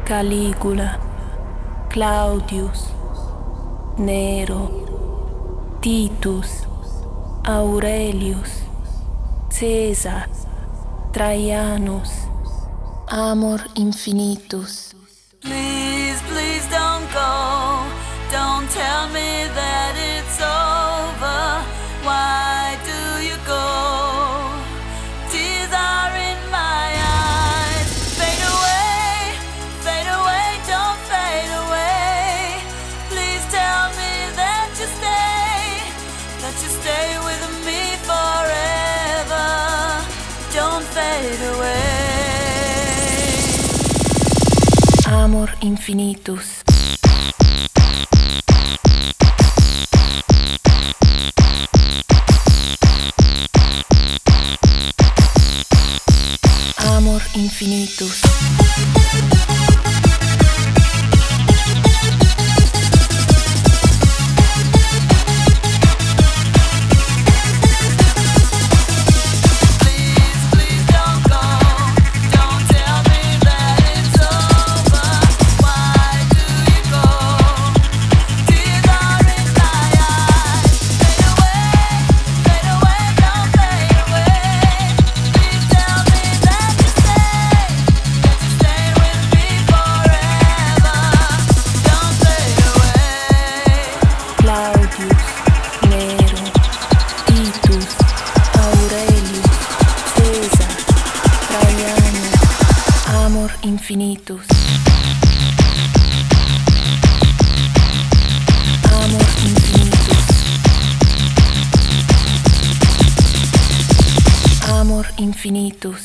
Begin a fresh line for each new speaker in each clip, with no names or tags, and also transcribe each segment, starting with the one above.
Caligula, Claudius, Nero, Titus, Aurelius, Caesar, Traianus, Amor infinitus.
Please, please don't go. Don't tell me that it's over. Why do you go? Tears are in my eyes. Fade away, don't fade away. Please tell me that you stay with me forever. Don't fade away.
Amor infinitus. Amor infinitus. Infinitus. Amor infinitus. Amor infinitus.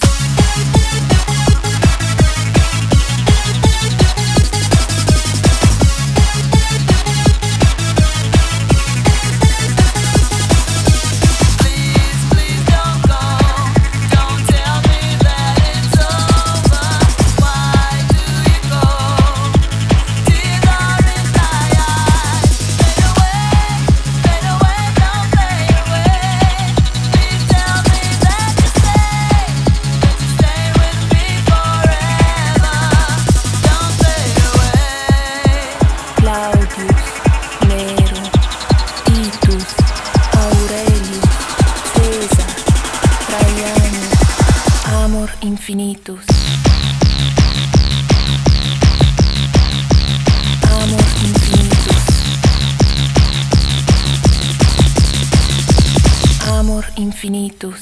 Infinitus. Amor infinitus. Amor infinitus.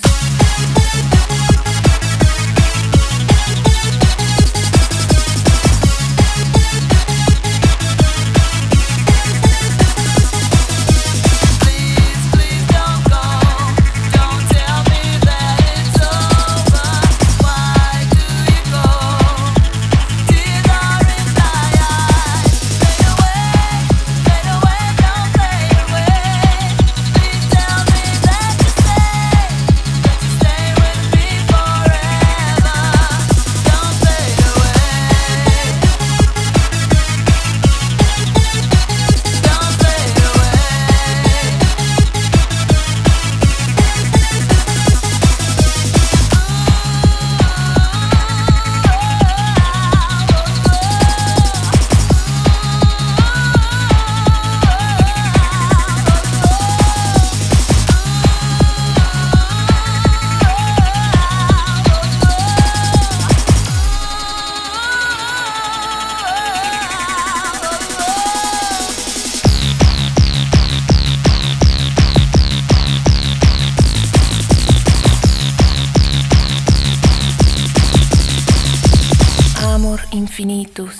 Infinitus.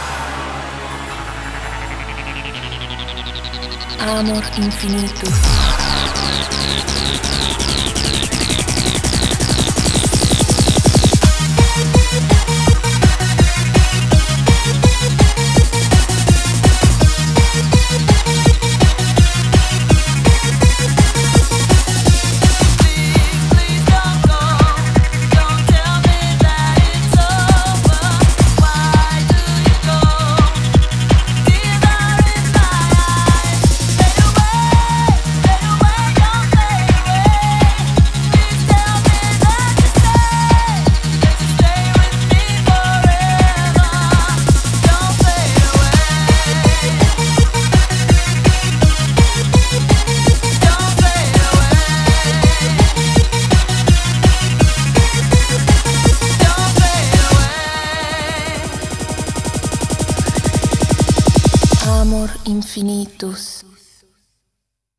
Amor infinitus.
Fade away, don't fade
amor infinitus.